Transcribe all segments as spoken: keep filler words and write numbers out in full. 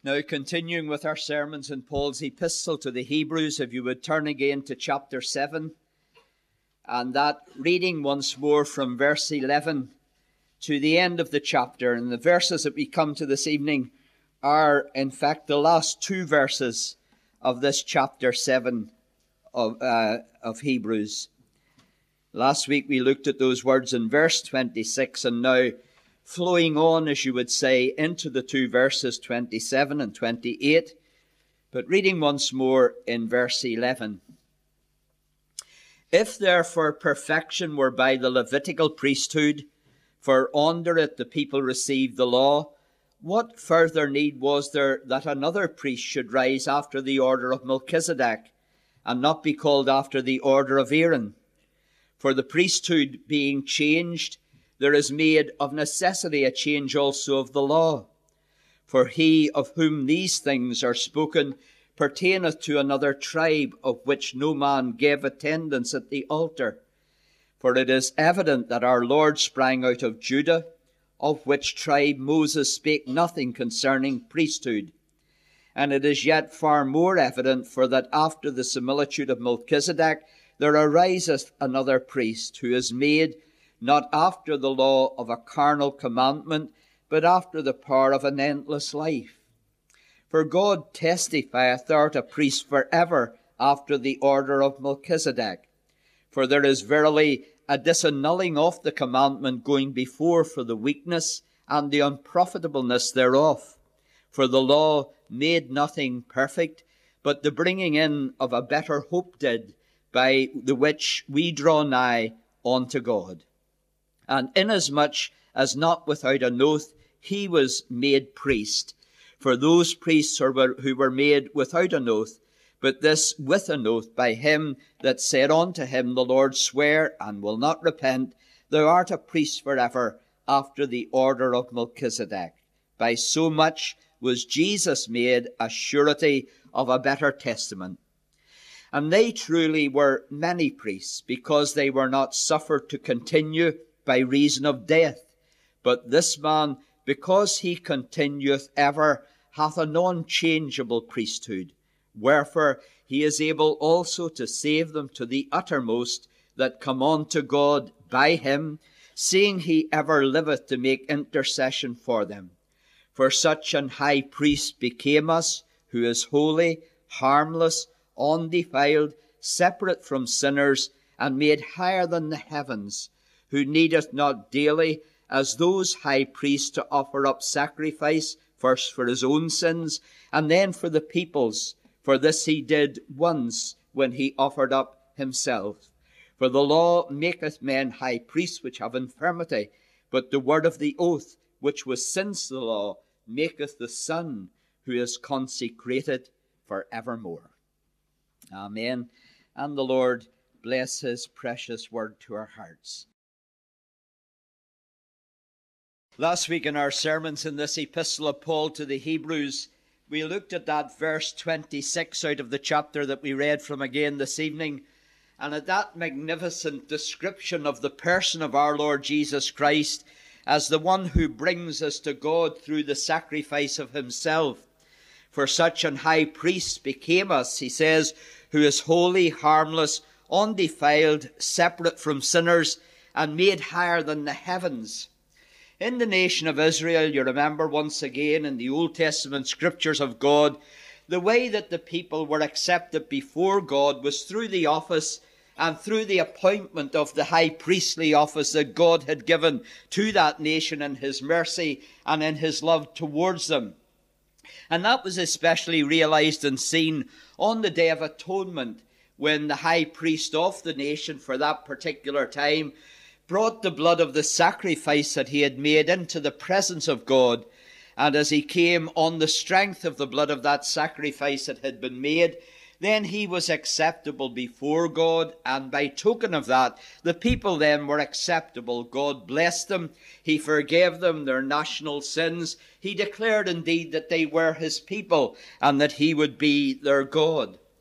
Now, continuing with our sermons in Paul's epistle to the Hebrews, if you would turn again to chapter seven, and that reading once more from verse eleven to the end of the chapter. And the verses that we come to this evening are, in fact, the last two verses of this chapter seven of, uh, of Hebrews. Last week we looked at those words in verse twenty-six, and now flowing on, as you would say, into the two verses twenty-seven and twenty-eight, but reading once more in verse eleven. If therefore perfection were by the Levitical priesthood, for under it the people received the law, what further need was there that another priest should rise after the order of Melchizedek, and not be called after the order of Aaron? For the priesthood being changed, there is made of necessity a change also of the law. For he of whom these things are spoken pertaineth to another tribe, of which no man gave attendance at the altar. For it is evident that our Lord sprang out of Judah, of which tribe Moses spake nothing concerning priesthood. And it is yet far more evident, for that after the similitude of Melchizedek there ariseth another priest, who is made not after the law of a carnal commandment, but after the power of an endless life. For God testifieth, thou art a priest for ever after the order of Melchizedek. For there is verily a disannulling of the commandment going before for the weakness and the unprofitableness thereof. For the law made nothing perfect, but the bringing in of a better hope did, by the which we draw nigh unto God. And inasmuch as not without an oath he was made priest, for those priests who were, who were made without an oath, but this with an oath by him that said unto him, the Lord sware and will not repent, thou art a priest forever after the order of Melchizedek. By so much was Jesus made a surety of a better testament. And they truly were many priests, because they were not suffered to continue by reason of death. But this man, because he continueth ever, hath an unchangeable priesthood. Wherefore he is able also to save them to the uttermost that come unto God by him, seeing he ever liveth to make intercession for them. For such an high priest became us, who is holy, harmless, undefiled, separate from sinners, and made higher than the heavens, who needeth not daily, as those high priests, to offer up sacrifice, first for his own sins, and then for the people's. For this he did once, when he offered up himself. For the law maketh men high priests which have infirmity, but the word of the oath, which was since the law, maketh the Son, who is consecrated for evermore. Amen. And the Lord bless his precious word to our hearts. Last week in our sermons in this epistle of Paul to the Hebrews, we looked at that verse twenty-six out of the chapter that we read from again this evening, and at that magnificent description of the person of our Lord Jesus Christ as the one who brings us to God through the sacrifice of himself. For such an high priest became us, he says, who is holy, harmless, undefiled, separate from sinners, and made higher than the heavens. In the nation of Israel, you remember once again in the Old Testament scriptures of God, the way that the people were accepted before God was through the office and through the appointment of the high priestly office that God had given to that nation in his mercy and in his love towards them. And that was especially realized and seen on the Day of Atonement, when the high priest of the nation for that particular time brought the blood of the sacrifice that he had made into the presence of God. And as he came on the strength of the blood of that sacrifice that had been made, then he was acceptable before God, and by token of that, the people then were acceptable. God blessed them. He forgave them their national sins. He declared indeed that they were his people, and that he would be their God.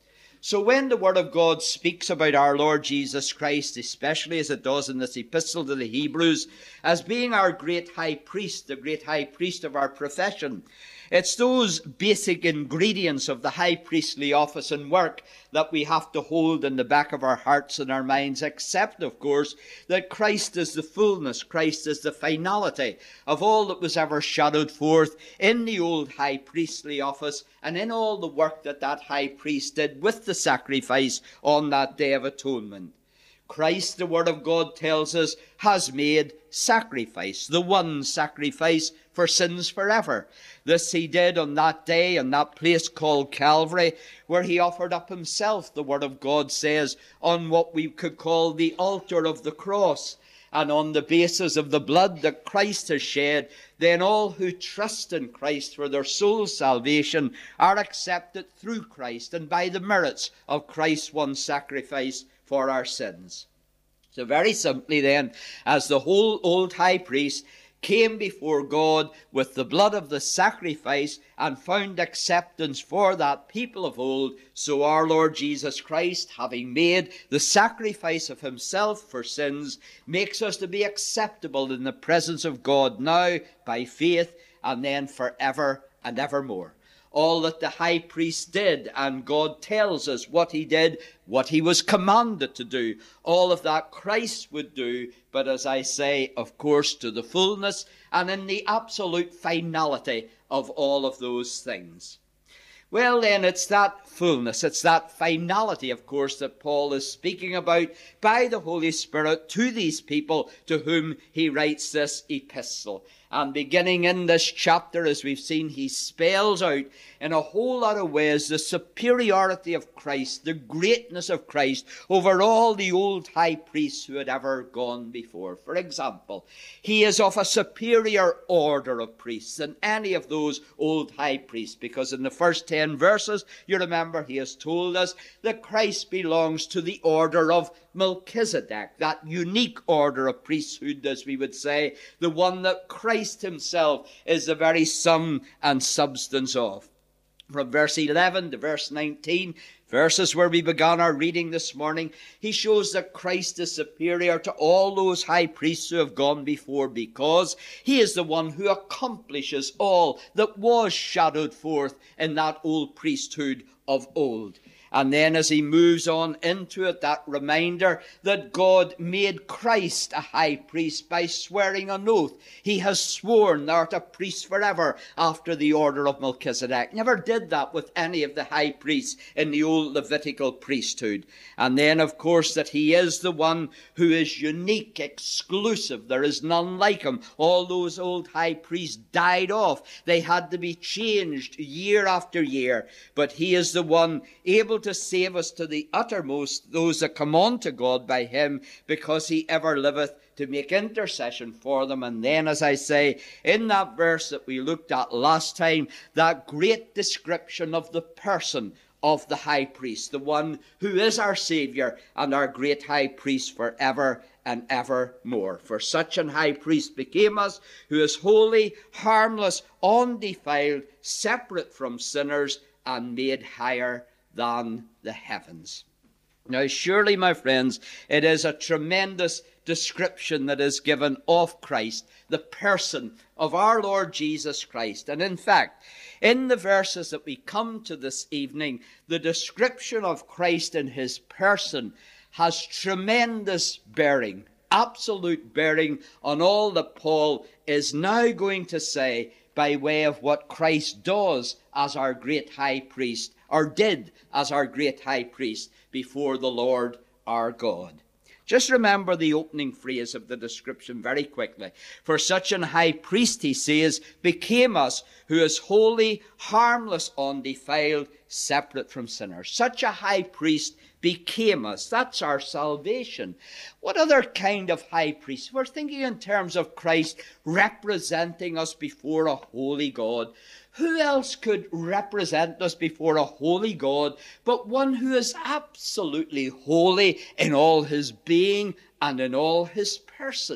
So when the Word of God speaks about our Lord Jesus Christ, especially as it does in this epistle to the Hebrews, as being our great high priest, the great high priest of our profession, it's those basic ingredients of the high priestly office and work that we have to hold in the back of our hearts and our minds, except, of course, that Christ is the fullness, Christ is the finality of all that was ever shadowed forth in the old high priestly office and in all the work that that high priest did with the sacrifice on that Day of Atonement. Christ, the Word of God tells us, has made sacrifice, the one sacrifice for sins forever. This he did on that day, in that place called Calvary, where he offered up himself, the Word of God says, on what we could call the altar of the cross. And on the basis of the blood that Christ has shed, then all who trust in Christ for their soul's salvation are accepted through Christ and by the merits of Christ's one sacrifice for our sins. So very simply then, as the whole old high priest came before God with the blood of the sacrifice and found acceptance for that people of old, so our Lord Jesus Christ, having made the sacrifice of himself for sins, makes us to be acceptable in the presence of God now by faith and then forever and evermore. All that the high priest did, and God tells us what he did, what he was commanded to do, all of that Christ would do, but as I say, of course, to the fullness and in the absolute finality of all of those things. Well then, it's that fullness, it's that finality, of course, that Paul is speaking about by the Holy Spirit to these people to whom he writes this epistle. And beginning in this chapter, as we've seen, he spells out in a whole lot of ways the superiority of Christ, the greatness of Christ over all the old high priests who had ever gone before. For example, he is of a superior order of priests than any of those old high priests, because in the first ten verses, you remember, he has told us that Christ belongs to the order of Melchizedek, that unique order of priesthood, as we would say, the one that Christ himself is the very sum and substance of. From verse eleven to verse nineteen, verses where we began our reading this morning, he shows that Christ is superior to all those high priests who have gone before, because he is the one who accomplishes all that was shadowed forth in that old priesthood of old. And then as he moves on into it, that reminder that God made Christ a high priest by swearing an oath. He has sworn thou art a priest forever after the order of Melchizedek. Never did that with any of the high priests in the old Levitical priesthood. And then, of course, that he is the one who is unique, exclusive. There is none like him. All those old high priests died off. They had to be changed year after year. But he is the one able to save us to the uttermost, those that come on to God by him, because he ever liveth to make intercession for them. And then, as I say, in that verse that we looked at last time, that great description of the person of the high priest, the one who is our Saviour and our great high priest forever and evermore. For such an high priest became us, who is holy, harmless, undefiled, separate from sinners, and made higher than the heavens. Now, surely, my friends, it is a tremendous description that is given of Christ, the person of our Lord Jesus Christ. And in fact, in the verses that we come to this evening, the description of Christ in his person has tremendous bearing, absolute bearing on all that Paul is now going to say by way of what Christ does as our great high priest, or did as our great high priest before the Lord our God. Just remember the opening phrase of the description very quickly. For such an high priest, he says, became us, who is holy, harmless, undefiled, separate from sinners. Such a high priest became us. That's our salvation. What other kind of high priest? We're thinking in terms of Christ representing us before a holy God. Who else could represent us before a holy God but one who is absolutely holy in all his being and in all his person?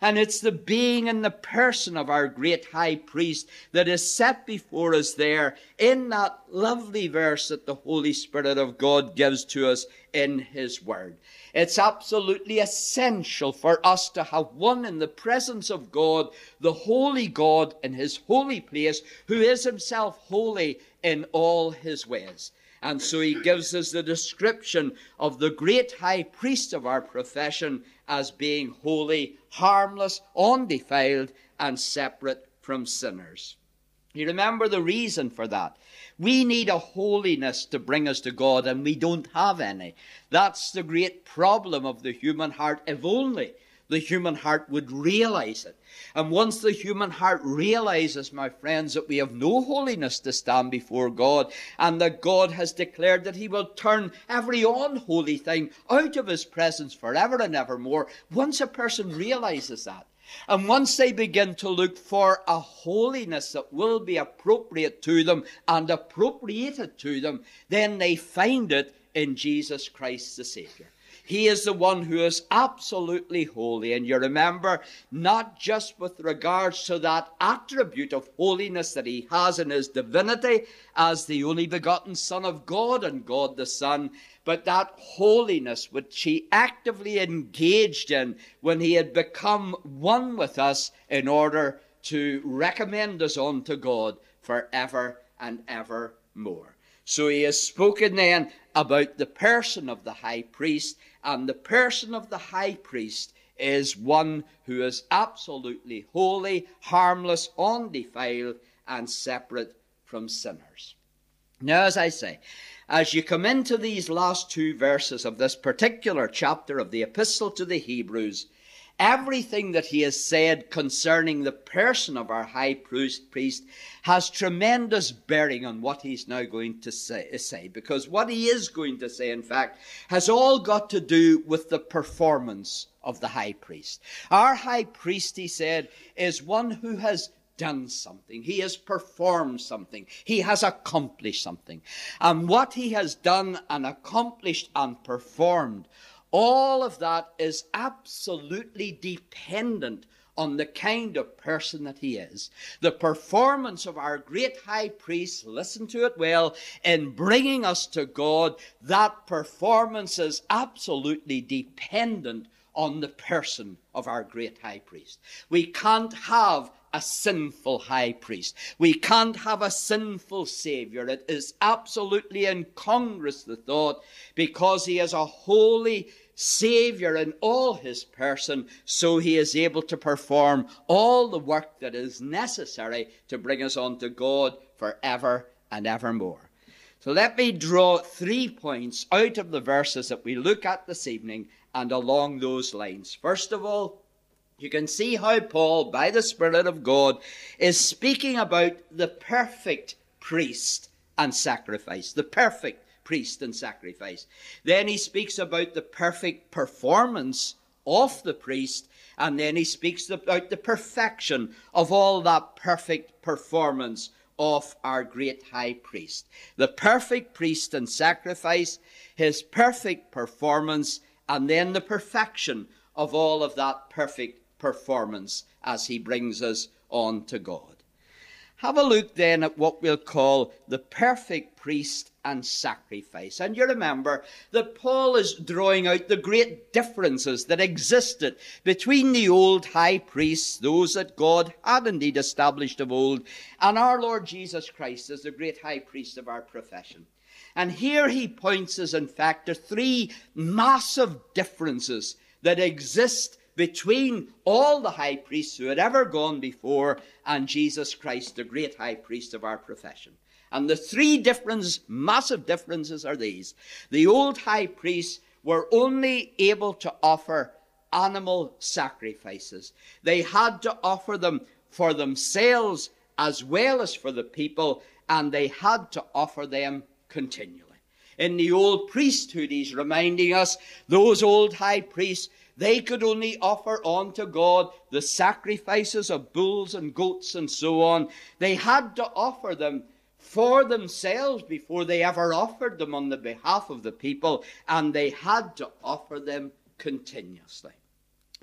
And it's the being and the person of our great high priest that is set before us there in that lovely verse that the Holy Spirit of God gives to us in his word. It's absolutely essential for us to have one in the presence of God, the holy God in his holy place, who is himself holy in all his ways. And so he gives us the description of the great high priest of our profession as being holy, harmless, undefiled, and separate from sinners. You remember the reason for that. We need a holiness to bring us to God, and we don't have any. That's the great problem of the human heart, if only the human heart would realize it. And once the human heart realizes, my friends, that we have no holiness to stand before God, and that God has declared that he will turn every unholy thing out of his presence forever and evermore, once a person realizes that, and once they begin to look for a holiness that will be appropriate to them and appropriated to them, then they find it in Jesus Christ the Savior. He is the one who is absolutely holy. And you remember, not just with regards to that attribute of holiness that he has in his divinity as the only begotten Son of God and God the Son, but that holiness which he actively engaged in when he had become one with us in order to recommend us unto God forever and evermore. So he has spoken then about the person of the high priest, and the person of the high priest is one who is absolutely holy, harmless, undefiled, and separate from sinners. Now, as I say, as you come into these last two verses of this particular chapter of the Epistle to the Hebrews, everything that he has said concerning the person of our high priest has tremendous bearing on what he's now going to say, say. Because what he is going to say, in fact, has all got to do with the performance of the high priest. Our high priest, he said, is one who has done something. He has performed something. He has accomplished something. And what he has done and accomplished and performed, all of that is absolutely dependent on the kind of person that he is. The performance of our great high priest, listen to it well, in bringing us to God, that performance is absolutely dependent on the person of our great high priest. We can't have a sinful high priest. We can't have a sinful Savior. It is absolutely incongruous, the thought, because he is a holy Savior in all his person, so he is able to perform all the work that is necessary to bring us unto God forever and evermore. So let me draw three points out of the verses that we look at this evening and along those lines. First of all, you can see how Paul, by the Spirit of God, is speaking about the perfect priest and sacrifice. The perfect priest and sacrifice. Then he speaks about the perfect performance of the priest, and then he speaks about the perfection of all that perfect performance of our great high priest. The perfect priest and sacrifice, his perfect performance, and then the perfection of all of that perfect performance as he brings us on to God. Have a look then at what we'll call the perfect priest and sacrifice. And you remember that Paul is drawing out the great differences that existed between the old high priests, those that God had indeed established of old, and our Lord Jesus Christ as the great high priest of our profession. And here he points us, in fact, to three massive differences that exist between all the high priests who had ever gone before and Jesus Christ, the great high priest of our profession. And the three difference, massive differences are these. The old high priests were only able to offer animal sacrifices. They had to offer them for themselves as well as for the people, and they had to offer them continually. In the old priesthood, he's reminding us, those old high priests, they could only offer unto God the sacrifices of bulls and goats and so on. They had to offer them for themselves before they ever offered them on the behalf of the people, and they had to offer them continuously.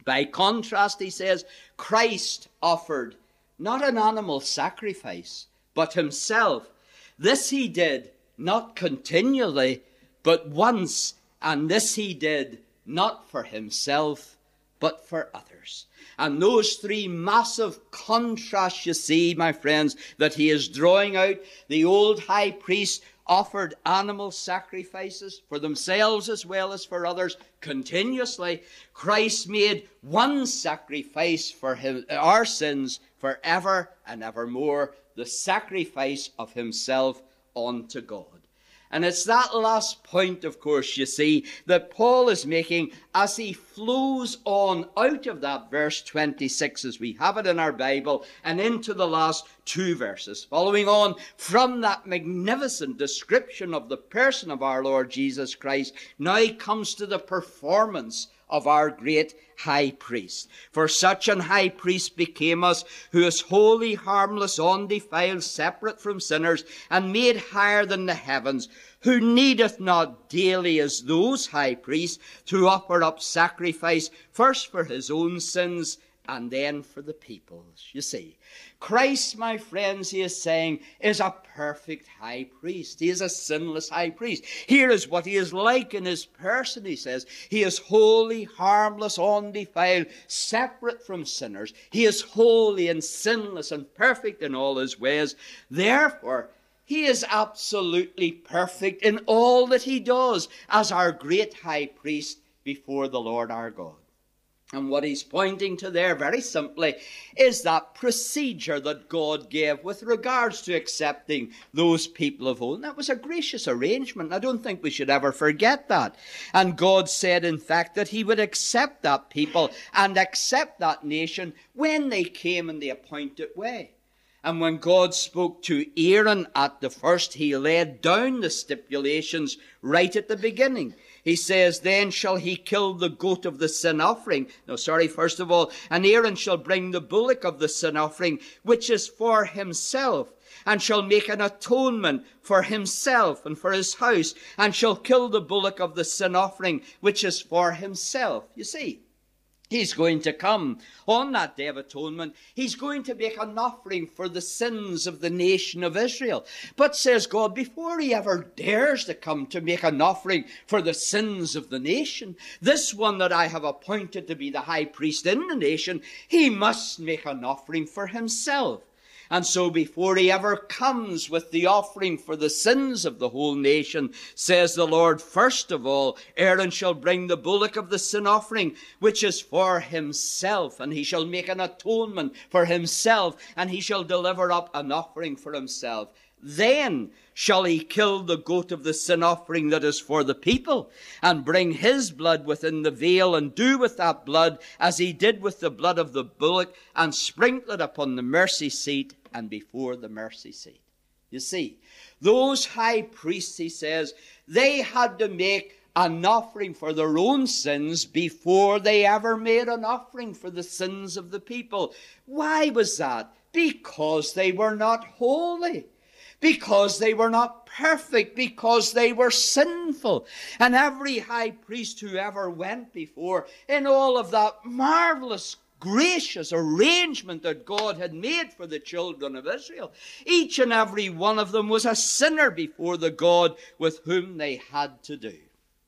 By contrast, he says, Christ offered not an animal sacrifice, but himself. This he did not continually, but once, and this he did not for himself, but for others. And those three massive contrasts, you see, my friends, that he is drawing out. The old high priest offered animal sacrifices for themselves as well as for others continuously. Christ made one sacrifice for him, our sins forever and evermore, the sacrifice of himself unto God. And it's that last point, of course, you see, that Paul is making as he flows on out of that verse twenty-six, as we have it in our Bible, and into the last two verses. Following on from that magnificent description of the person of our Lord Jesus Christ, now he comes to the performance of our great high priest. For such an high priest became us, who is holy, harmless, undefiled, separate from sinners, and made higher than the heavens, who needeth not daily as those high priests to offer up sacrifice, first for his own sins, and then for the people's. You see, Christ, my friends, he is saying, is a perfect high priest. He is a sinless high priest. Here is what he is like in his person, he says. He is holy, harmless, undefiled, separate from sinners. He is holy and sinless and perfect in all his ways. Therefore, he is absolutely perfect in all that he does as our great high priest before the Lord our God. And what he's pointing to there, very simply, is that procedure that God gave with regards to accepting those people of old. And that was a gracious arrangement. I don't think we should ever forget that. And God said, in fact, that he would accept that people and accept that nation when they came in the appointed way. And when God spoke to Aaron at the first, he laid down the stipulations right at the beginning. He says, then shall he kill the goat of the sin offering. No, sorry, first of all, and Aaron shall bring the bullock of the sin offering, which is for himself, and shall make an atonement for himself and for his house, and shall kill the bullock of the sin offering, which is for himself. You see, he's going to come on that day of atonement. He's going to make an offering for the sins of the nation of Israel. But, says God, before he ever dares to come to make an offering for the sins of the nation, this one that I have appointed to be the high priest in the nation, he must make an offering for himself. And so before he ever comes with the offering for the sins of the whole nation, says the Lord, first of all, Aaron shall bring the bullock of the sin offering, which is for himself, and he shall make an atonement for himself, and he shall deliver up an offering for himself. Then shall he kill the goat of the sin offering that is for the people, and bring his blood within the veil, and do with that blood as he did with the blood of the bullock, and sprinkle it upon the mercy seat and before the mercy seat. You see, those high priests, he says, they had to make an offering for their own sins before they ever made an offering for the sins of the people. Why was that? Because they were not holy. Because they were not perfect, because they were sinful. And every high priest who ever went before, in all of that marvelous, gracious arrangement that God had made for the children of Israel, each and every one of them was a sinner before the God with whom they had to do.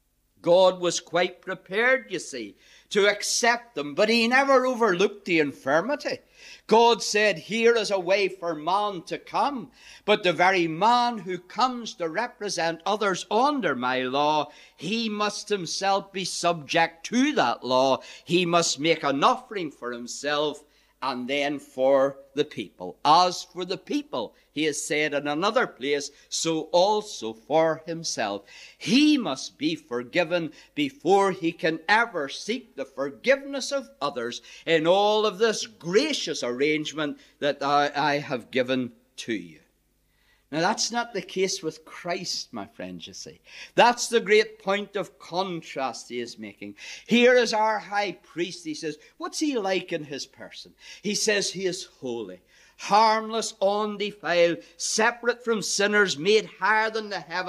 God was quite prepared, you see, to accept them, but he never overlooked the infirmity. God said, here is a way for man to come, but the very man who comes to represent others under my law, he must himself be subject to that law. He must make an offering for himself and then for the people. As for the people, he has said in another place, so also for himself. He must be forgiven before he can ever seek the forgiveness of others in all of this gracious arrangement that I, I have given to you. Now, that's not the case with Christ, my friends, you see. That's the great point of contrast he is making. Here is our high priest. He says, what's he like in his person? He says he is holy, harmless, undefiled, separate from sinners, made higher than the heavens,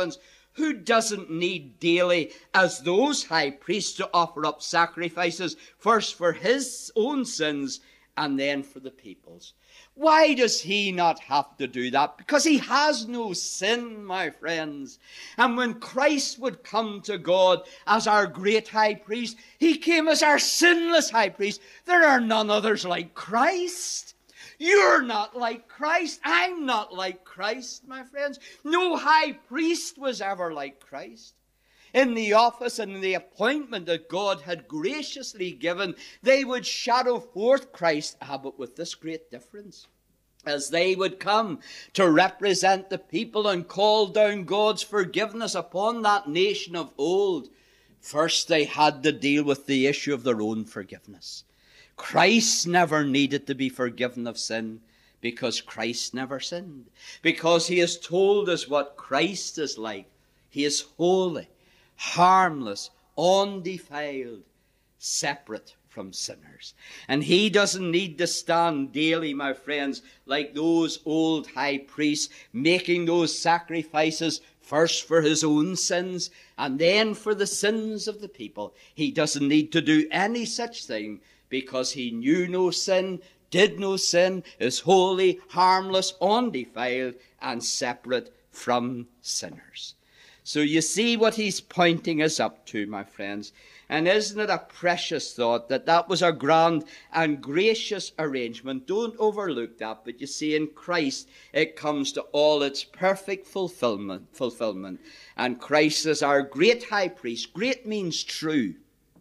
Who doesn't need daily, as those high priests, to offer up sacrifices, first for his own sins and then for the people's? Why does he not have to do that? Because he has no sin, my friends. And when Christ would come to God as our great high priest, he came as our sinless high priest. There are none others like Christ. You're not like Christ. I'm not like Christ, my friends. No high priest was ever like Christ. In the office and in the appointment that God had graciously given, they would shadow forth Christ, ah, but with this great difference. As they would come to represent the people and call down God's forgiveness upon that nation of old, first they had to deal with the issue of their own forgiveness. Christ never needed to be forgiven of sin because Christ never sinned. Because he has told us what Christ is like. He is holy, harmless, undefiled, separate from sinners. And he doesn't need to stand daily, my friends, like those old high priests, making those sacrifices first for his own sins and then for the sins of the people. He doesn't need to do any such thing because he knew no sin, did no sin, is holy, harmless, undefiled, and separate from sinners. So you see what he's pointing us up to, my friends. And isn't it a precious thought that that was a grand and gracious arrangement? Don't overlook that. But you see, in Christ, it comes to all its perfect fulfillment. fulfillment. And Christ is our great high priest. Great means true.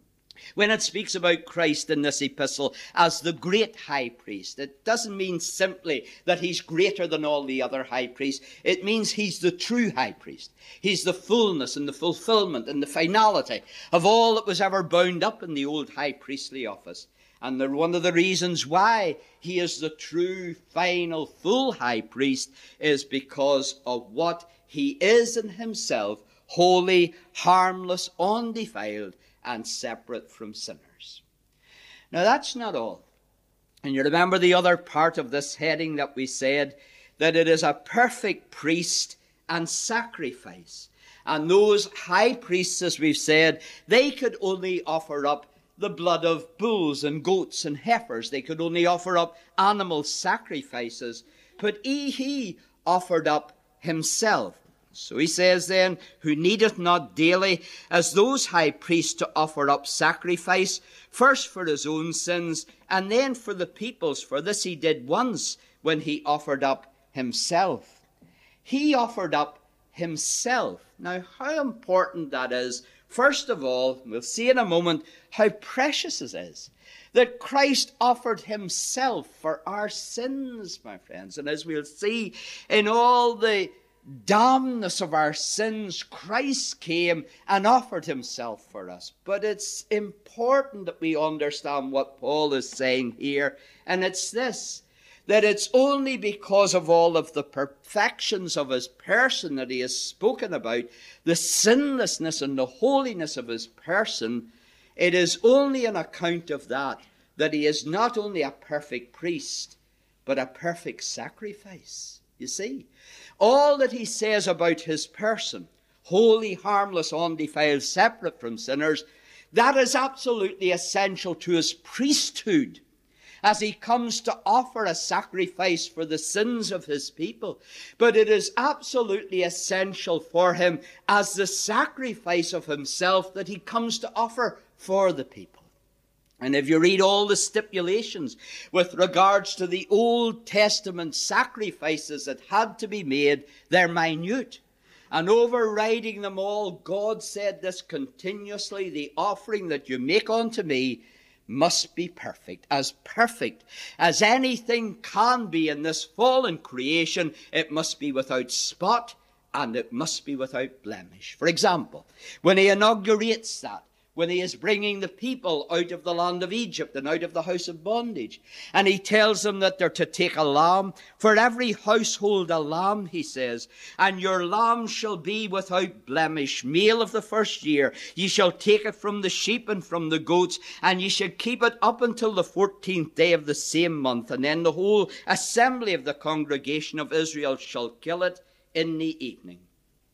When it speaks about Christ in this epistle as the great high priest, it doesn't mean simply that he's greater than all the other high priests. It means he's the true high priest. He's the fullness and the fulfillment and the finality of all that was ever bound up in the old high priestly office. And the, one of the reasons why he is the true, final, full high priest is because of what he is in himself, holy, harmless, undefiled, and separate from sinners. Now that's not all. And you remember the other part of this heading that we said, that it is a perfect priest and sacrifice. And those high priests, as we've said, they could only offer up the blood of bulls and goats and heifers. They could only offer up animal sacrifices. But he, he offered up himself. So he says then, who needeth not daily, as those high priests, to offer up sacrifice, first for his own sins, and then for the people's. For this he did once, when he offered up himself. He offered up himself. Now, how important that is. First of all, we'll see in a moment how precious it is that Christ offered himself for our sins, my friends. And as we'll see, in all the damnness of our sins, Christ came and offered himself for us. But it's important that we understand what Paul is saying here, and it's this, that it's only because of all of the perfections of his person that he has spoken about, the sinlessness and the holiness of his person, it is only on account of that that he is not only a perfect priest, but a perfect sacrifice. You see, all that he says about his person, holy, harmless, undefiled, separate from sinners, that is absolutely essential to his priesthood as he comes to offer a sacrifice for the sins of his people. But it is absolutely essential for him as the sacrifice of himself that he comes to offer for the people. And if you read all the stipulations with regards to the Old Testament sacrifices that had to be made, they're minute. And overriding them all, God said this continuously, the offering that you make unto me must be perfect, as perfect as anything can be in this fallen creation. It must be without spot and it must be without blemish. For example, when he inaugurates that, when he is bringing the people out of the land of Egypt and out of the house of bondage, and he tells them that they're to take a lamb, for every household a lamb, he says, and your lamb shall be without blemish, male of the first year. Ye shall take it from the sheep and from the goats, and ye shall keep it up until the fourteenth day of the same month, and then the whole assembly of the congregation of Israel shall kill it in the evening.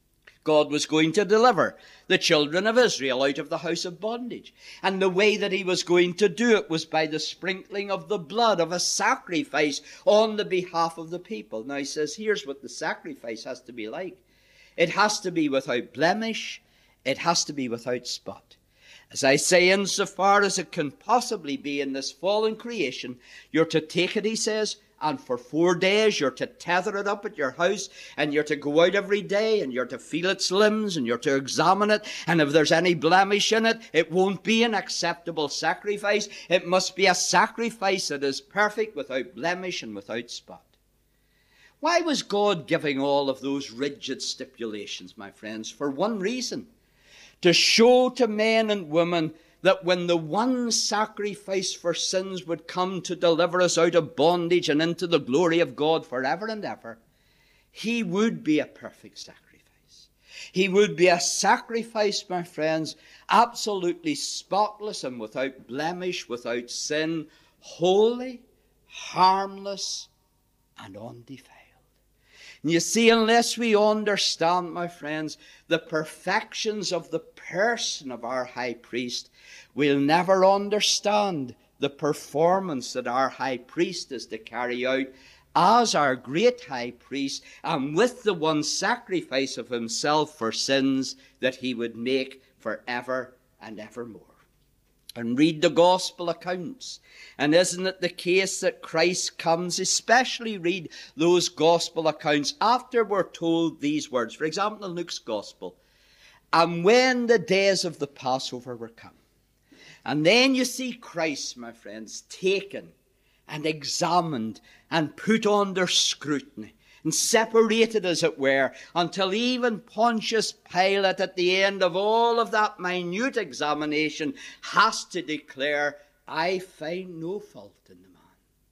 God was going to deliver the children of Israel out of the house of bondage. And the way that he was going to do it was by the sprinkling of the blood of a sacrifice on the behalf of the people. Now he says, here's what the sacrifice has to be like. It has to be without blemish. It has to be without spot. As I say, insofar as it can possibly be in this fallen creation, you're to take it, he says, and for four days you're to tether it up at your house, and you're to go out every day, and you're to feel its limbs, and you're to examine it, and if there's any blemish in it, it won't be an acceptable sacrifice. It must be a sacrifice that is perfect, without blemish and without spot. Why was God giving all of those rigid stipulations, my friends? For one reason: to show to men and women that when the one sacrifice for sins would come to deliver us out of bondage and into the glory of God forever and ever, he would be a perfect sacrifice. He would be a sacrifice, my friends, absolutely spotless and without blemish, without sin, holy, harmless, and undefiled. And you see, unless we understand, my friends, the perfections of the person of our high priest, we'll never understand the performance that our high priest is to carry out as our great high priest, and with the one sacrifice of himself for sins that he would make forever and evermore. And read the gospel accounts. And isn't it the case that Christ comes, especially read those gospel accounts after we're told these words. For example, in Luke's gospel, and when the days of the Passover were come. And then you see Christ, my friends, taken and examined and put under scrutiny and separated, as it were, until even Pontius Pilate, at the end of all of that minute examination, has to declare, I find no fault in the man,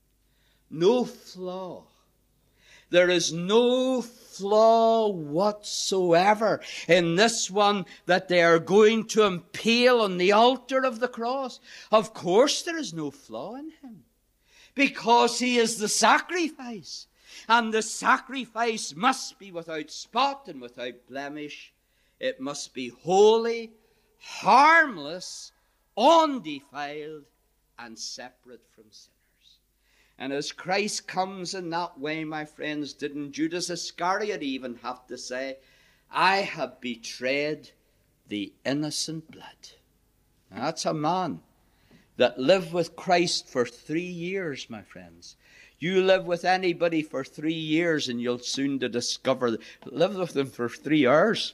no flaw. There is no flaw whatsoever in this one that they are going to impale on the altar of the cross. Of course there is no flaw in him, because he is the sacrifice. And the sacrifice must be without spot and without blemish. It must be holy, harmless, undefiled, and separate from sinners. And as Christ comes in that way, my friends, didn't Judas Iscariot even have to say, I have betrayed the innocent blood? Now, that's a man that lived with Christ for three years, my friends. You live with anybody for three years and you'll soon to discover, live with them for three hours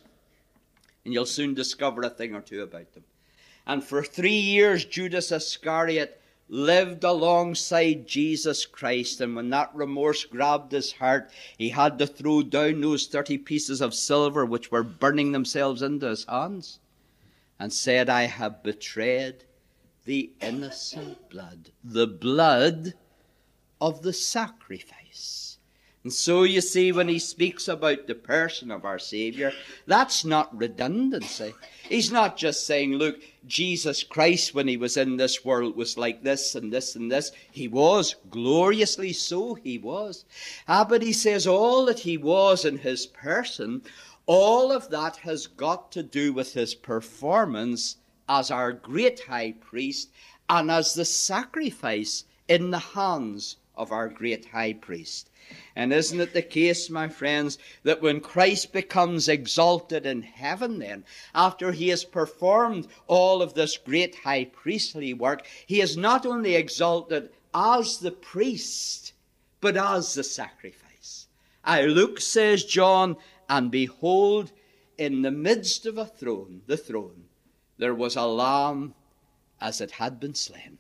and you'll soon discover a thing or two about them. And for three years, Judas Iscariot lived alongside Jesus Christ. And when that remorse grabbed his heart, he had to throw down those thirty pieces of silver which were burning themselves into his hands and said, I have betrayed the innocent blood, the blood of the sacrifice. And so you see, when he speaks about the person of our Savior, that's not redundancy. He's not just saying, look, Jesus Christ, when he was in this world, was like this and this and this. He was, gloriously so he was. Ah, but he says all that he was in his person, all of that has got to do with his performance as our great high priest and as the sacrifice in the hands of our great high priest. And isn't it the case, my friends, that when Christ becomes exalted in heaven then, after he has performed all of this great high priestly work, he is not only exalted as the priest, but as the sacrifice. I look, says John, and behold, in the midst of a throne, the throne, there was a lamb as it had been slain,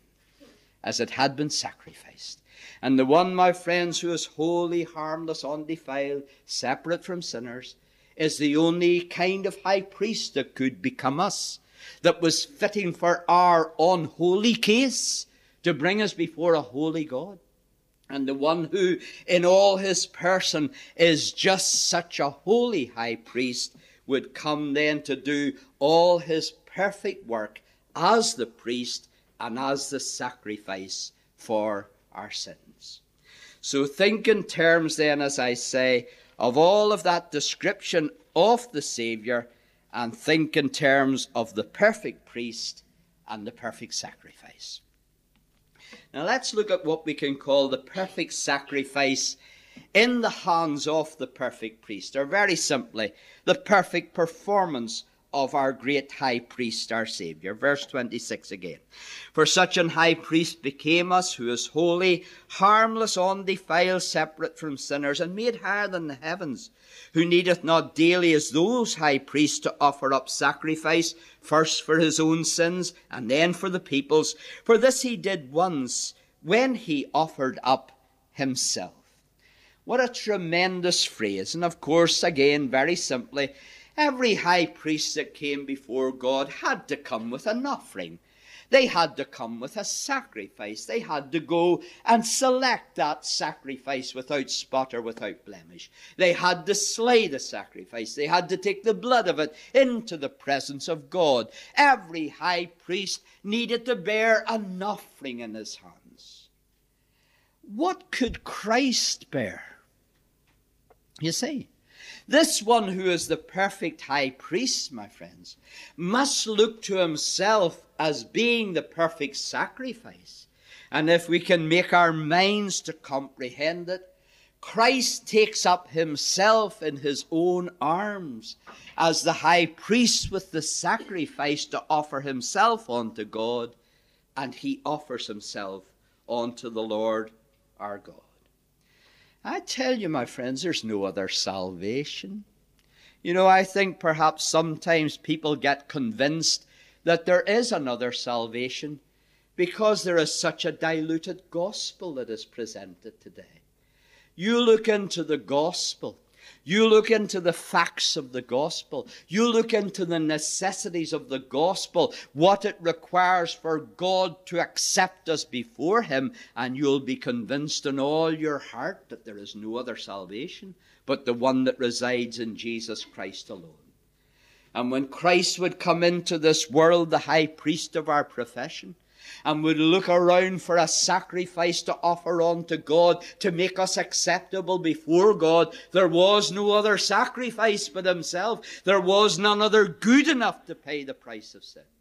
as it had been sacrificed. And the one, my friends, who is holy, harmless, undefiled, separate from sinners, is the only kind of high priest that could become us, that was fitting for our unholy case to bring us before a holy God. And the one who in all his person is just such a holy high priest would come then to do all his perfect work as the priest and as the sacrifice for our sins. So think in terms then, as I say, of all of that description of the Saviour and think in terms of the perfect priest and the perfect sacrifice. Now let's look at what we can call the perfect sacrifice in the hands of the perfect priest, or very simply, the perfect performance of our great high priest, our Saviour. Verse twenty-six again. For such an high priest became us, who is holy, harmless, undefiled, separate from sinners, and made higher than the heavens, who needeth not daily as those high priests to offer up sacrifice, first for his own sins, and then for the people's. For this he did once, when he offered up himself. What a tremendous phrase. And of course, again, very simply, every high priest that came before God had to come with an offering. They had to come with a sacrifice. They had to go and select that sacrifice without spot or without blemish. They had to slay the sacrifice. They had to take the blood of it into the presence of God. Every high priest needed to bear an offering in his hands. What could Christ bear? You see, this one who is the perfect high priest, my friends, must look to himself as being the perfect sacrifice. And if we can make our minds to comprehend it, Christ takes up himself in his own arms as the high priest with the sacrifice to offer himself unto God, and he offers himself unto the Lord our God. I tell you, my friends, there's no other salvation. You know, I think perhaps sometimes people get convinced that there is another salvation because there is such a diluted gospel that is presented today. You look into the gospel. You look into the facts of the gospel. You look into the necessities of the gospel, what it requires for God to accept us before him, and you'll be convinced in all your heart that there is no other salvation but the one that resides in Jesus Christ alone. And when Christ would come into this world, the high priest of our profession, and would look around for a sacrifice to offer unto God to make us acceptable before God, there was no other sacrifice but himself. There was none other good enough to pay the price of sin.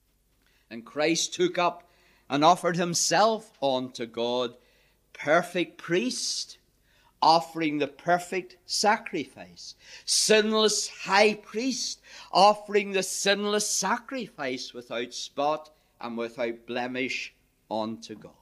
And Christ took up and offered himself unto God, perfect priest, offering the perfect sacrifice. Sinless high priest, offering the sinless sacrifice without spot and without blemish unto God.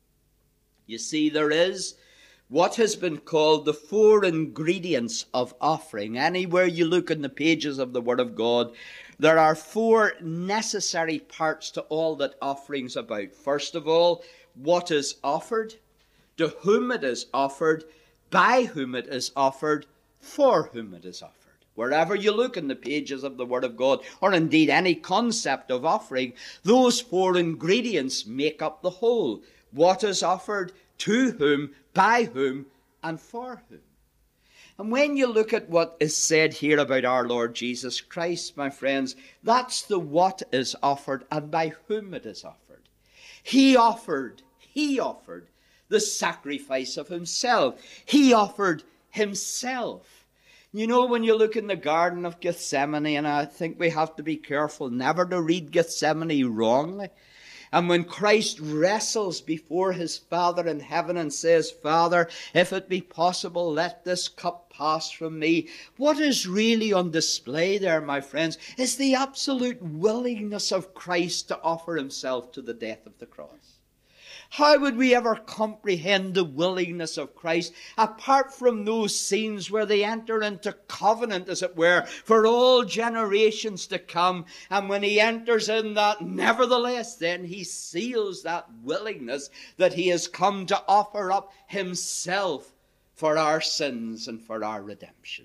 You see, there is what has been called the four ingredients of offering. Anywhere you look in the pages of the Word of God, there are four necessary parts to all that offering's about. First of all, what is offered, to whom it is offered, by whom it is offered, for whom it is offered. Wherever you look in the pages of the Word of God, or indeed any concept of offering, those four ingredients make up the whole. What is offered, to whom, by whom, and for whom. And when you look at what is said here about our Lord Jesus Christ, my friends, that's the what is offered and by whom it is offered. He offered, he offered the sacrifice of himself. He offered himself. You know, when you look in the Garden of Gethsemane, and I think we have to be careful never to read Gethsemane wrongly. And when Christ wrestles before his Father in heaven and says, Father, if it be possible, let this cup pass from me. What is really on display there, my friends, is the absolute willingness of Christ to offer himself to the death of the cross. How would we ever comprehend the willingness of Christ apart from those scenes where they enter into covenant, as it were, for all generations to come? And when he enters in that, nevertheless, then he seals that willingness that he has come to offer up himself for our sins and for our redemption.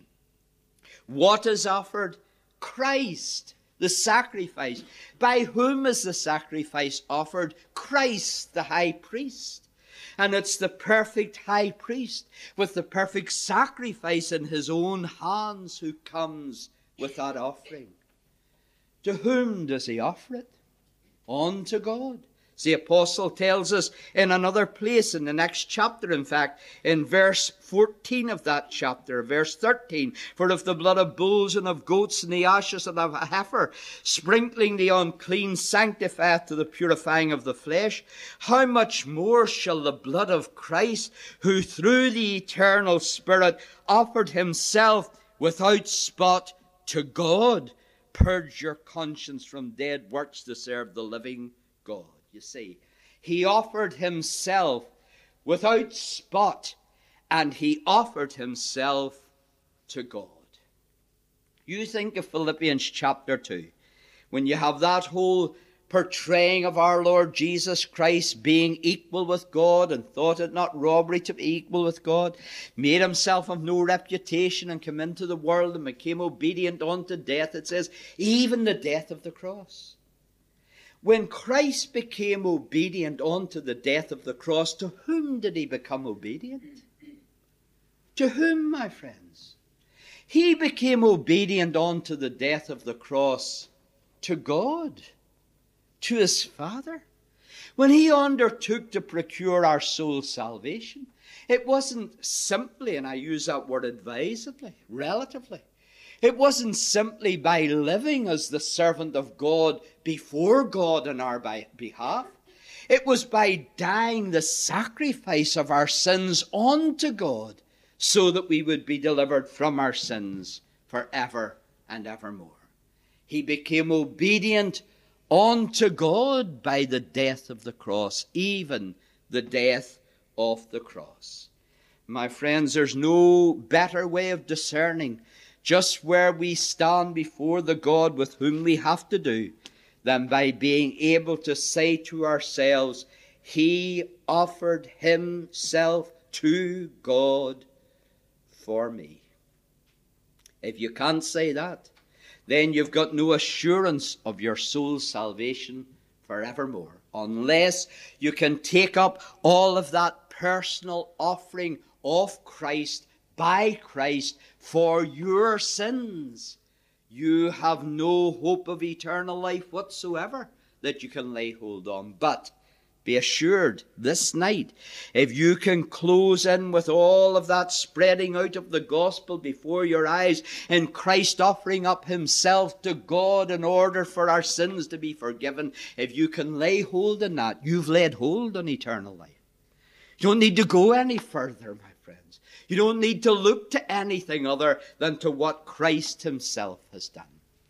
What is offered? Christ. The sacrifice. By whom is the sacrifice offered? Christ, the high priest. And it's the perfect high priest with the perfect sacrifice in his own hands who comes with that offering. To whom does he offer it? Unto God. The apostle tells us in another place, in the next chapter, in fact, in verse fourteen of that chapter, verse thirteen, for if the blood of bulls and of goats and the ashes of a heifer, sprinkling the unclean, sanctifieth to the purifying of the flesh, how much more shall the blood of Christ, who through the eternal Spirit offered himself without spot to God, purge your conscience from dead works to serve the living God. You see, he offered himself without spot, and he offered himself to God. You think of Philippians chapter two, when you have that whole portraying of our Lord Jesus Christ being equal with God, and thought it not robbery to be equal with God, made himself of no reputation, and came into the world and became obedient unto death. It says, even the death of the cross. When Christ became obedient unto the death of the cross, to whom did he become obedient? To whom, my friends? He became obedient unto the death of the cross to God, to his Father. When he undertook to procure our soul's salvation, it wasn't simply, and I use that word advisedly, relatively, it wasn't simply by living as the servant of God before God on our behalf. It was by dying the sacrifice of our sins unto God, so that we would be delivered from our sins forever and evermore. He became obedient unto God by the death of the cross, even the death of the cross. My friends, there's no better way of discerning just where we stand before the God with whom we have to do than by being able to say to ourselves, he offered himself to God for me. If you can't say that, then you've got no assurance of your soul's salvation forevermore, unless you can take up all of that personal offering of Christ by Christ for your sins. You have no hope of eternal life whatsoever that you can lay hold on. But be assured this night, if you can close in with all of that spreading out of the gospel before your eyes, and Christ offering up himself to God in order for our sins to be forgiven, if you can lay hold on that, you've laid hold on eternal life. You don't need to go any further, my friends. You don't need to look to anything other than to what Christ himself has done.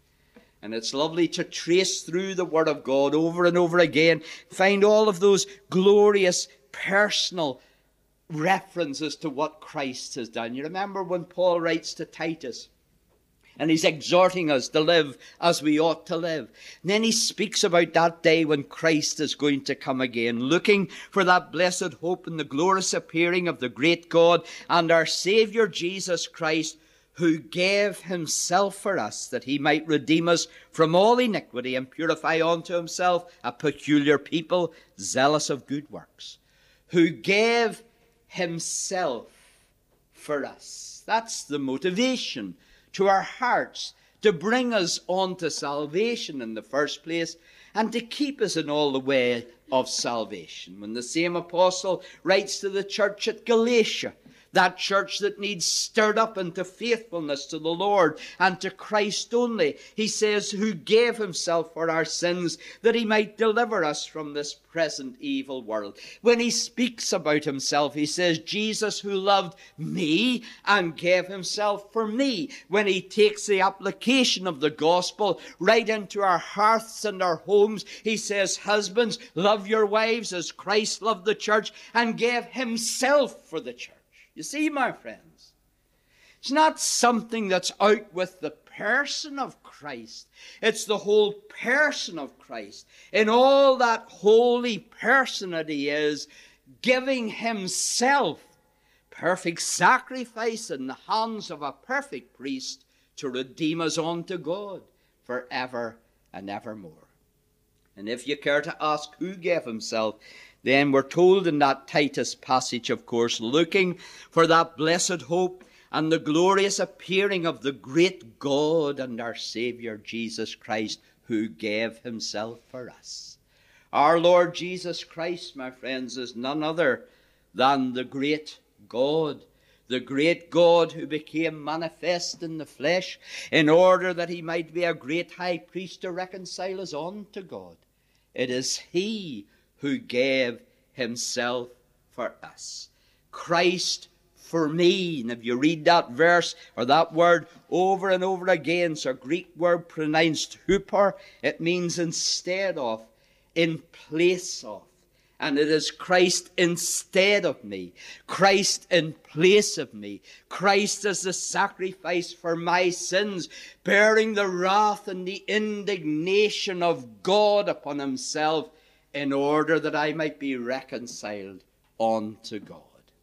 And it's lovely to trace through the Word of God over and over again, find all of those glorious personal references to what Christ has done. You remember when Paul writes to Titus, and he's exhorting us to live as we ought to live. And then he speaks about that day when Christ is going to come again, looking for that blessed hope and the glorious appearing of the great God and our Saviour Jesus Christ, who gave himself for us, that he might redeem us from all iniquity and purify unto himself a peculiar people, zealous of good works. Who gave himself for us. That's the motivation to our hearts, to bring us on to salvation in the first place, and to keep us in all the way of salvation. When the same apostle writes to the church at Galatia, that church that needs stirred up into faithfulness to the Lord and to Christ only, he says, who gave himself for our sins, that he might deliver us from this present evil world. When he speaks about himself, he says, Jesus who loved me and gave himself for me. When he takes the application of the gospel right into our hearths and our homes, he says, husbands, love your wives as Christ loved the church and gave himself for the church. You see, my friends, it's not something that's out with the person of Christ. It's the whole person of Christ. In all that holy person that he is, giving himself, perfect sacrifice in the hands of a perfect priest to redeem us unto God forever and evermore. And if you care to ask who gave himself, then we're told in that Titus passage, of course, looking for that blessed hope and the glorious appearing of the great God and our Saviour Jesus Christ, who gave himself for us. Our Lord Jesus Christ, my friends, is none other than the great God. The great God who became manifest in the flesh in order that he might be a great high priest to reconcile us unto God. It is he who gave himself for us. Christ for me. And if you read that verse or that word over and over again, it's a Greek word pronounced huper. It means instead of, in place of. And it is Christ instead of me. Christ in place of me. Christ as the sacrifice for my sins, bearing the wrath and the indignation of God upon himself in order that I might be reconciled unto God.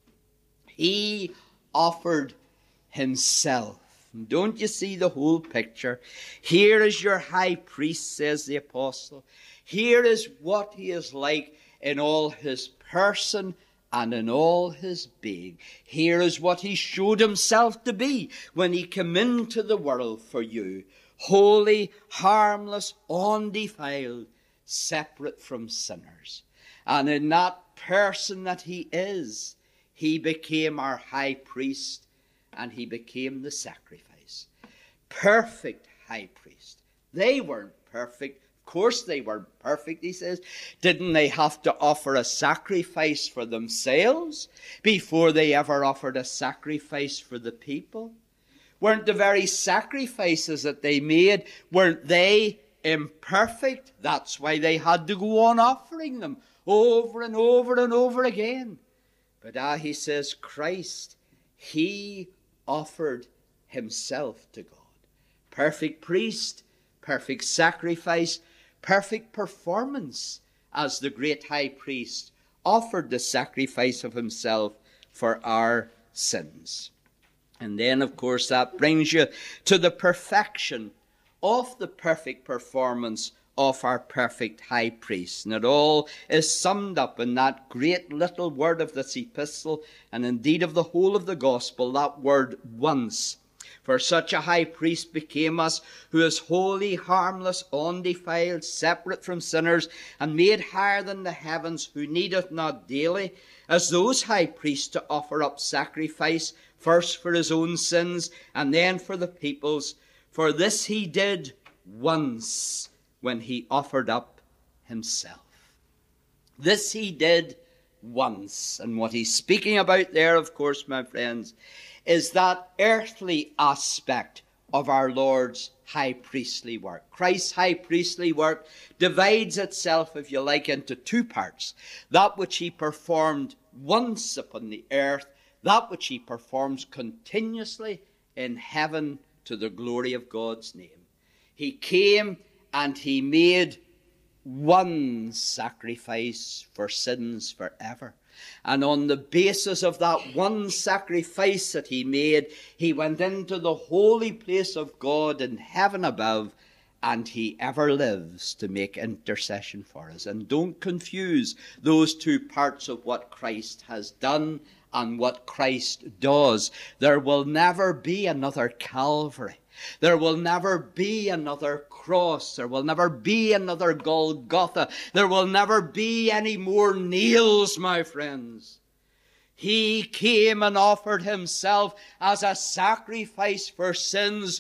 He offered himself. Don't you see the whole picture? Here is your high priest, says the apostle. Here is what he is like in all his person and in all his being. Here is what he showed himself to be when he came into the world for you. Holy, harmless, undefiled, separate from sinners. And in that person that he is, he became our high priest and he became the sacrifice. Perfect high priest. They weren't perfect. Of course they weren't perfect, he says. Didn't they have to offer a sacrifice for themselves before they ever offered a sacrifice for the people? Weren't the very sacrifices that they made, weren't they imperfect? That's why they had to go on offering them over and over and over again. But ah, he says, Christ, he offered himself to God. Perfect priest, perfect sacrifice, perfect performance as the great high priest offered the sacrifice of himself for our sins. And then, of course, that brings you to the perfection of the perfect performance of our perfect high priest. And it all is summed up in that great little word of this epistle, and indeed of the whole of the gospel, that word once. For such a high priest became us, who is holy, harmless, undefiled, separate from sinners, and made higher than the heavens, who needeth not daily, as those high priests, to offer up sacrifice, first for his own sins, and then for the people's. For this he did once, when he offered up himself. This he did once. And what he's speaking about there, of course, my friends, is that earthly aspect of our Lord's high priestly work. Christ's high priestly work divides itself, if you like, into two parts. That which he performed once upon the earth, that which he performs continuously in heaven to the glory of God's name. He came and he made one sacrifice for sins forever. And on the basis of that one sacrifice that he made, he went into the holy place of God in heaven above, and he ever lives to make intercession for us. And don't confuse those two parts of what Christ has done and what Christ does. There will never be another Calvary. There will never be another cross. There will never be another Golgotha. There will never be any more nails, my friends. He came and offered himself as a sacrifice for sins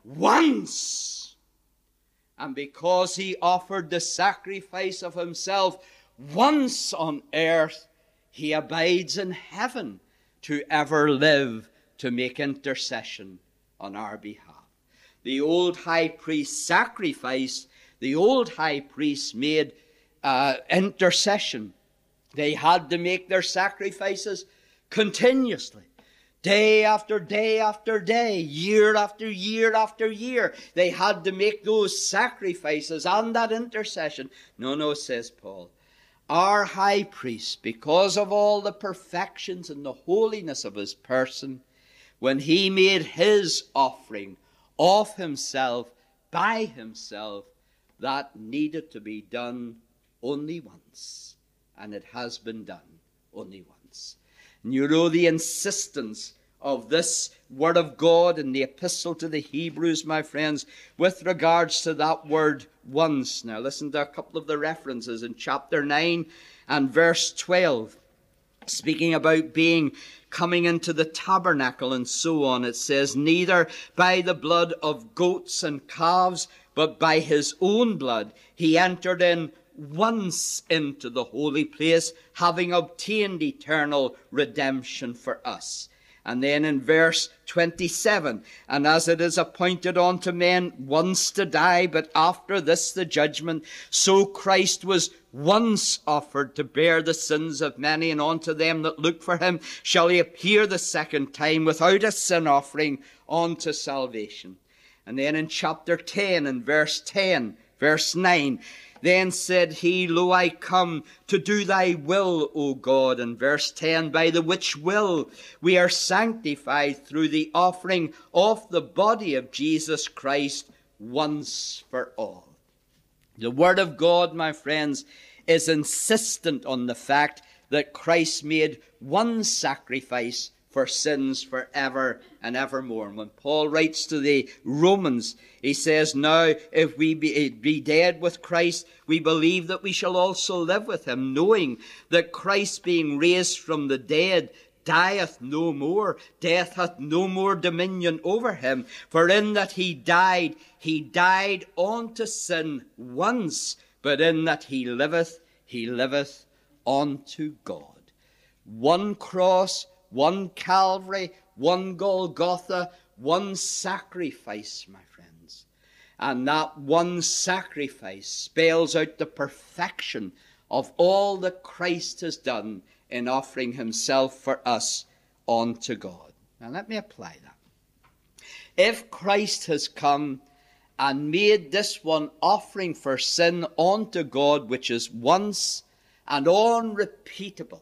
once. And because he offered the sacrifice of himself once on earth, he abides in heaven to ever live to make intercession on our behalf. The old high priest sacrificed, the old high priest made uh, intercession. They had to make their sacrifices continuously. Day after day after day, year after year after year, they had to make those sacrifices and that intercession. No, no, says Paul. Our high priest, because of all the perfections and the holiness of his person, when he made his offering of himself, by himself, that needed to be done only once. And it has been done only once. And you know the insistence of this word of God in the epistle to the Hebrews, my friends, with regards to that word once. Now listen to a couple of the references in chapter nine and verse twelve. Speaking about being coming into the tabernacle and so on, it says, neither by the blood of goats and calves, but by his own blood he entered in once into the holy place, having obtained eternal redemption for us. And then in verse twenty-seven, and as it is appointed unto men once to die, but after this the judgment, so Christ was once offered to bear the sins of many, and unto them that look for him shall he appear the second time without a sin offering unto salvation. And then in chapter ten and verse ten, verse nine, then said he, Lo, I come to do thy will, O God. And verse ten, by the which will we are sanctified through the offering of the body of Jesus Christ once for all. The Word of God, my friends, is insistent on the fact that Christ made one sacrifice for sins forever and evermore. And when Paul writes to the Romans, he says, now if we be, be dead with Christ, we believe that we shall also live with him, knowing that Christ being raised from the dead dieth no more. Death hath no more dominion over him. For in that he died, he died unto sin once, but in that he liveth, he liveth unto God. One cross, one Calvary, one Golgotha, one sacrifice, my friends. And that one sacrifice spells out the perfection of all that Christ has done in offering himself for us unto God. Now let me apply that. If Christ has come and made this one offering for sin unto God, which is once and unrepeatable,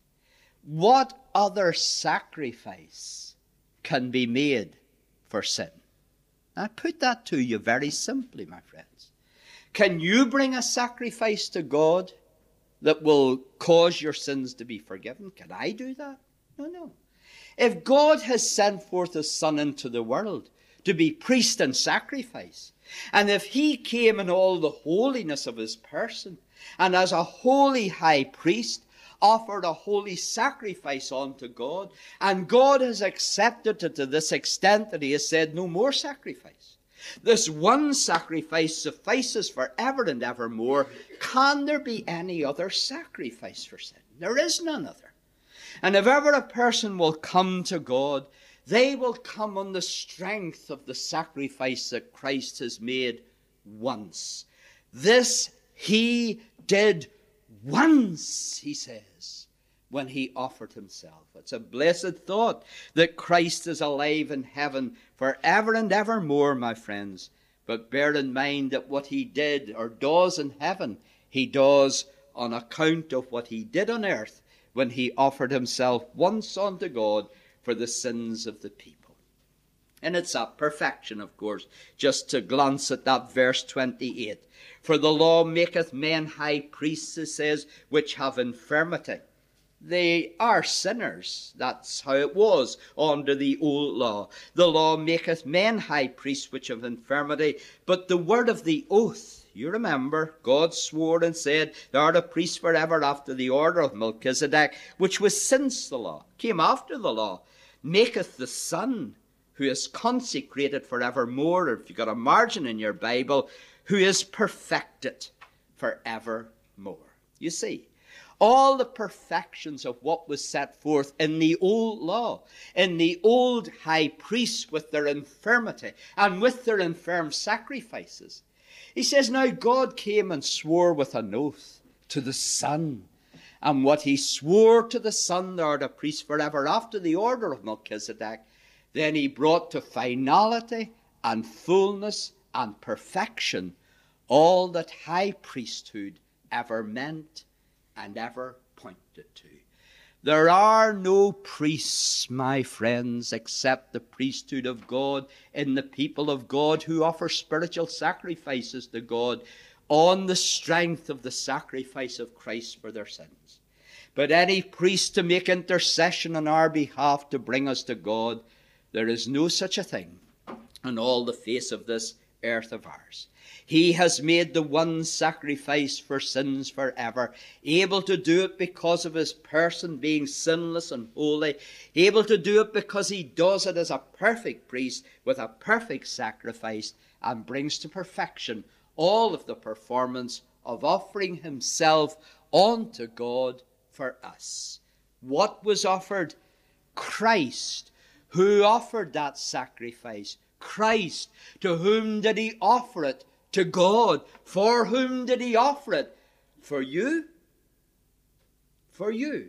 what other sacrifice can be made for sin? I put that to you very simply, my friends. Can you bring a sacrifice to God that will cause your sins to be forgiven? Can I do that? No, no. If God has sent forth his Son into the world to be priest and sacrifice, and if he came in all the holiness of his person, and as a holy high priest, offered a holy sacrifice unto God, and God has accepted it to this extent that he has said, no more sacrifice. This one sacrifice suffices forever and evermore. Can there be any other sacrifice for sin? There is none other. And if ever a person will come to God, they will come on the strength of the sacrifice that Christ has made once. This he did once, he says, when he offered himself. It's a blessed thought that Christ is alive in heaven forever and evermore, my friends. But bear in mind that what he did or does in heaven, he does on account of what he did on earth when he offered himself once unto God for the sins of the people. And it's that perfection, of course, just to glance at that verse twenty-eight. For the law maketh men high priests, it says, which have infirmity. They are sinners. That's how it was under the old law. The law maketh men high priests which have infirmity. But the word of the oath, you remember, God swore and said, thou art a priest forever after the order of Melchizedek, which was since the law, came after the law, maketh the Son, who is consecrated forevermore, or if you've got a margin in your Bible, who is perfected forevermore. You see, all the perfections of what was set forth in the old law, in the old high priests with their infirmity and with their infirm sacrifices. He says, now God came and swore with an oath to the Son. And what he swore to the Son, thou art a priest forever after the order of Melchizedek, then he brought to finality and fullness and perfection all that high priesthood ever meant and ever pointed to. There are no priests, my friends, except the priesthood of God in the people of God who offer spiritual sacrifices to God on the strength of the sacrifice of Christ for their sins. But any priest to make intercession on our behalf to bring us to God, there is no such a thing on all the face of this earth of ours. He has made the one sacrifice for sins forever, able to do it because of his person being sinless and holy, able to do it because he does it as a perfect priest with a perfect sacrifice, and brings to perfection all of the performance of offering himself unto God for us. What was offered? Christ. Who offered that sacrifice? Christ. To whom did he offer it? To God. For whom did he offer it? For you? For you.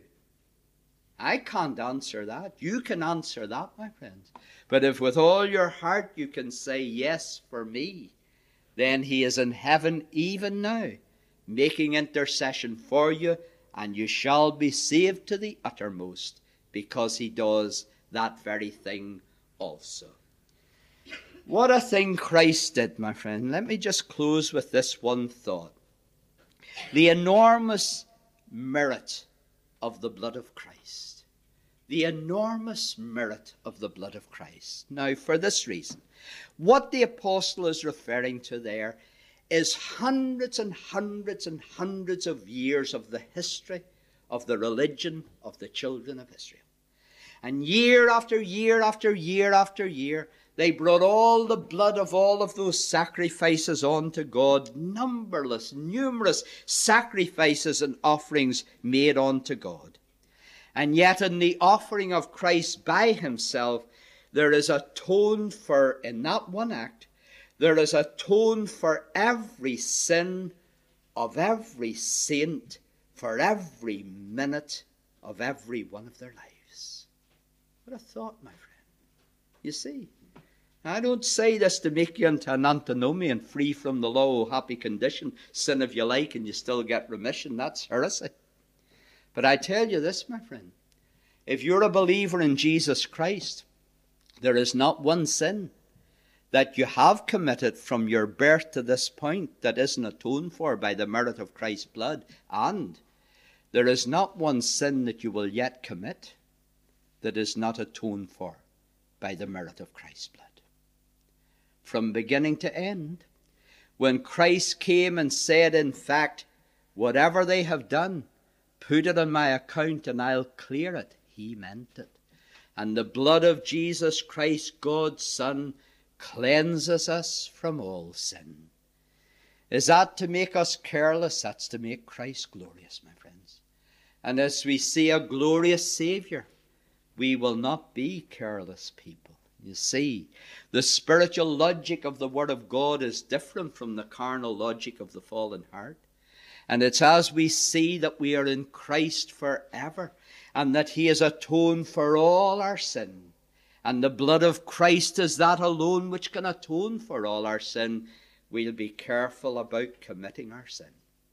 I can't answer that. You can answer that, my friends. But if with all your heart you can say, yes, for me, then he is in heaven even now, making intercession for you, and you shall be saved to the uttermost, because he does that very thing also. What a thing Christ did, my friend. Let me just close with this one thought. The enormous merit of the blood of Christ. The enormous merit of the blood of Christ. Now, for this reason, what the apostle is referring to there is hundreds and hundreds and hundreds of years of the history of the religion of the children of Israel. And year after year after year after year, they brought all the blood of all of those sacrifices on to God, numberless, numerous sacrifices and offerings made unto God. And yet in the offering of Christ by himself, there is atoned for, in that one act, there is atoned for every sin of every saint, for every minute of every one of their lives. What a thought, my friend. You see, I don't say this to make you into an antinomian, free from the law, happy condition, sin if you like and you still get remission. That's heresy. But I tell you this, my friend, if you're a believer in Jesus Christ, there is not one sin that you have committed from your birth to this point that isn't atoned for by the merit of Christ's blood. And there is not one sin that you will yet commit that is not atoned for by the merit of Christ's blood. From beginning to end, when Christ came and said, in fact, whatever they have done, put it on my account and I'll clear it, he meant it. And the blood of Jesus Christ, God's Son, cleanses us from all sin. Is that to make us careless? That's to make Christ glorious, my friends. And as we see a glorious Saviour, we will not be careless people. You see, the spiritual logic of the Word of God is different from the carnal logic of the fallen heart. And it's as we see that we are in Christ forever, and that he has atoned for all our sin, and the blood of Christ is that alone which can atone for all our sin, we'll be careful about committing our sin.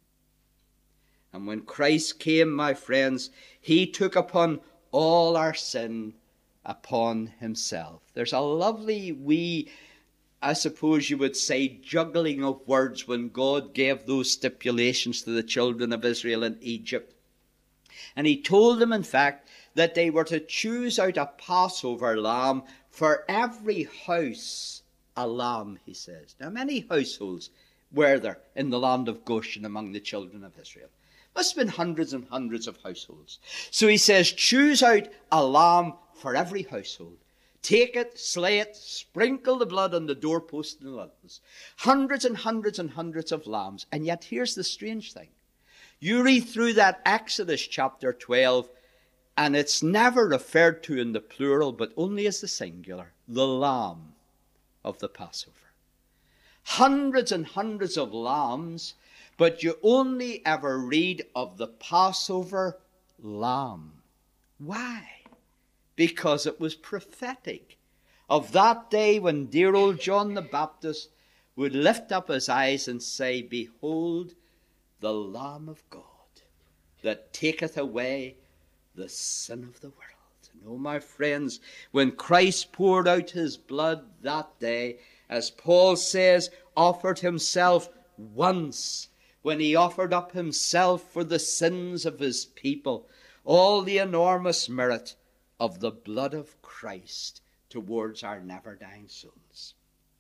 And when Christ came, my friends, he took upon all our sin upon himself. There's a lovely wee, I suppose you would say, juggling of words when God gave those stipulations to the children of Israel in Egypt. And he told them, in fact, that they were to choose out a Passover lamb for every house, a lamb, he says. Now, many households were there in the land of Goshen among the children of Israel. Must have been hundreds and hundreds of households. So he says, choose out a lamb for every household. Take it, slay it, sprinkle the blood on the doorpost and the lintels. Hundreds and hundreds and hundreds of lambs. And yet here's the strange thing. You read through that Exodus chapter twelve, and it's never referred to in the plural, but only as the singular, the lamb of the Passover. Hundreds and hundreds of lambs, but you only ever read of the Passover lamb. Why? Because it was prophetic of that day when dear old John the Baptist would lift up his eyes and say, behold, the Lamb of God that taketh away the sin of the world. And oh, my friends, when Christ poured out his blood that day, as Paul says, offered himself once, when he offered up himself for the sins of his people, all the enormous merit of the blood of Christ towards our never-dying souls.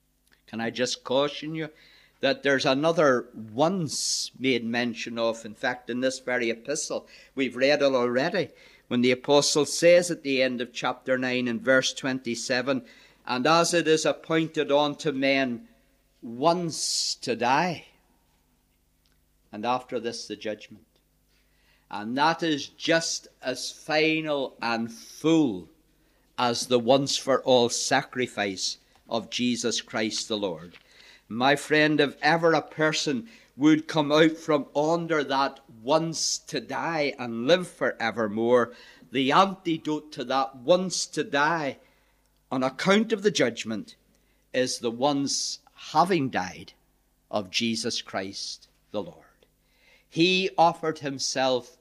Can I just caution you that there's another once made mention of, in fact, in this very epistle. We've read it already, when the apostle says at the end of chapter nine and verse twenty-seven, and as it is appointed unto men once to die, and after this the judgment. And that is just as final and full as the once for all sacrifice of Jesus Christ the Lord. My friend, if ever a person would come out from under that once to die and live forevermore, the antidote to that once to die on account of the judgment is the once having died of Jesus Christ the Lord. He offered himself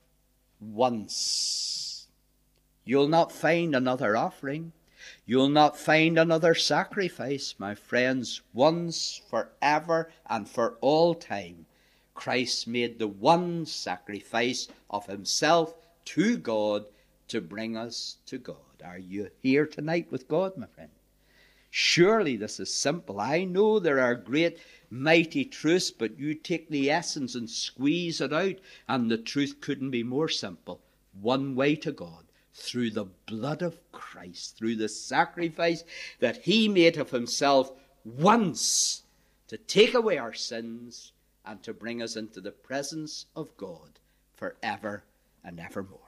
once. You'll not find another offering. You'll not find another sacrifice, my friends. Once, forever, and for all time, Christ made the one sacrifice of himself to God to bring us to God. Are you here tonight with God, my friend? Surely this is simple. I know there are great, mighty truths, but you take the essence and squeeze it out, and the truth couldn't be more simple. One way to God, through the blood of Christ, through the sacrifice that he made of himself once to take away our sins and to bring us into the presence of God forever and evermore.